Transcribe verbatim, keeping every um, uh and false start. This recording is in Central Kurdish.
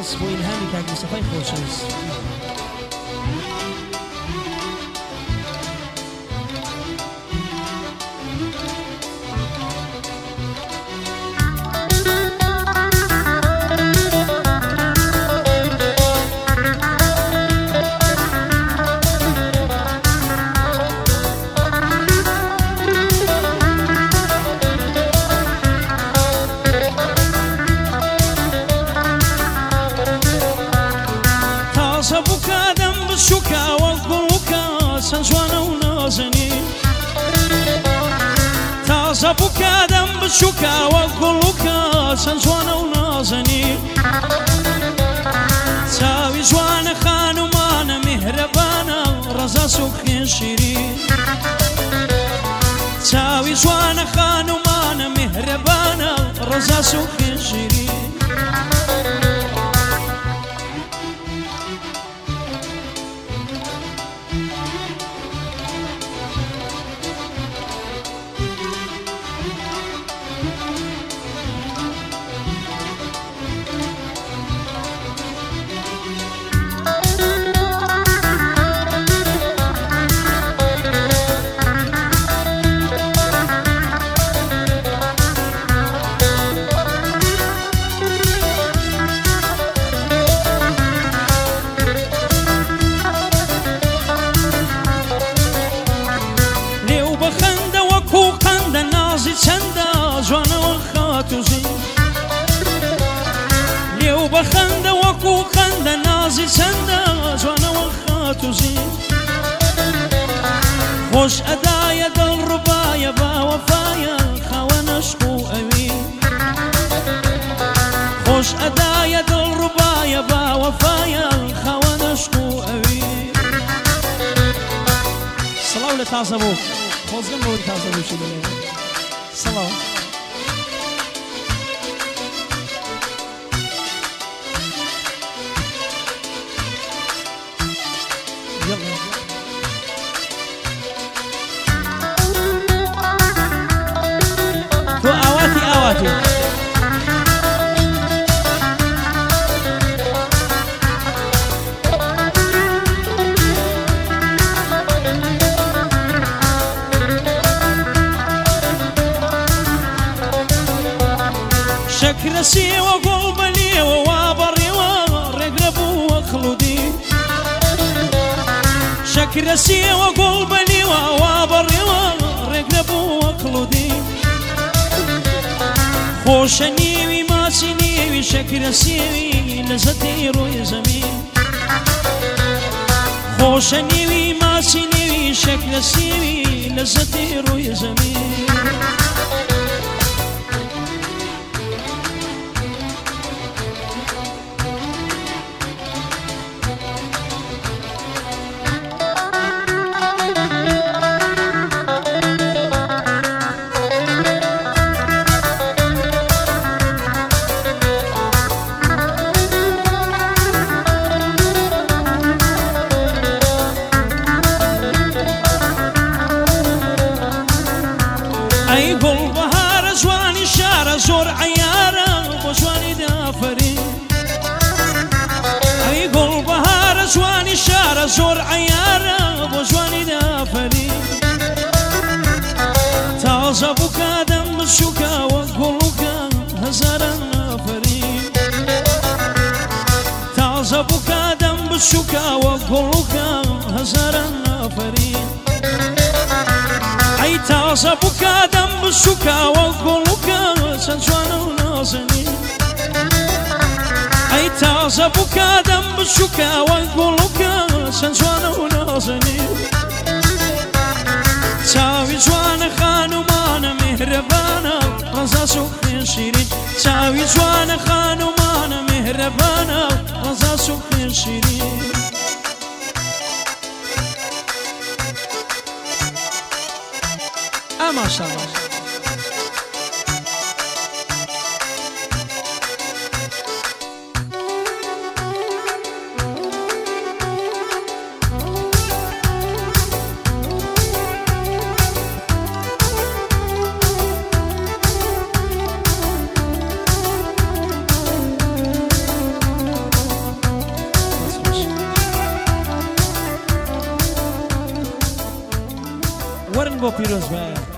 خاص بۆ ئیلهامی کاک مستەفای خۆشەویست. بووکە دەم بچووکەوە گوڵوکە چەند جوانە و نازەنی چاوی جوانە خانومانە میهرەبانە ڕەزا سووکێن شیرین چاوی جوانە خانومانە میهرەبانە ڕەزا سووکێن شیرین بخند وكو خند نازي سندا جوانا وخاتوزي خوش أدايا دل ربايا با وفايا خوانا شكو أوي خوش أدايا دل ربايا با وفايا خوانا شكو أوي صلاة لتعصبو خوزقن بوري تعصبو شدني صلاة تو آواتي آواتي شكرسي وقلبلي ووابري ورقربو وخلودي شكرسي وقلبلي ووابري ورقربو وخلودي خوش نیوی ماسی نیوی شکر سیوی لذتی روی زمین خوش نیوی ماسی نیوی شکر سیوی لذتی روی زمین أي قل بهار زواني شارة زور عيارة وزواني دافرين أي قل بهار زواني شارة زور عيارة وزواني دافرين تازة بوكا دم الشوكا وقلوكا هزارا نافرين تازة بوكا دم الشوكا وقلوكا هزارا نافرين أي تازة بوكا دم بالسوكا وقلوكا سنجوانا ونازني أي تازة بوكا دم بالسوكا وقلوكا سنجوانا ونازني تاوي جوانا خانومانا مهربانا رزا سوكين شيرين تاوي جوانا خانومانا مهربانا رزا سوكين شيرين آه ما شاء الله بۆ پیرۆز بە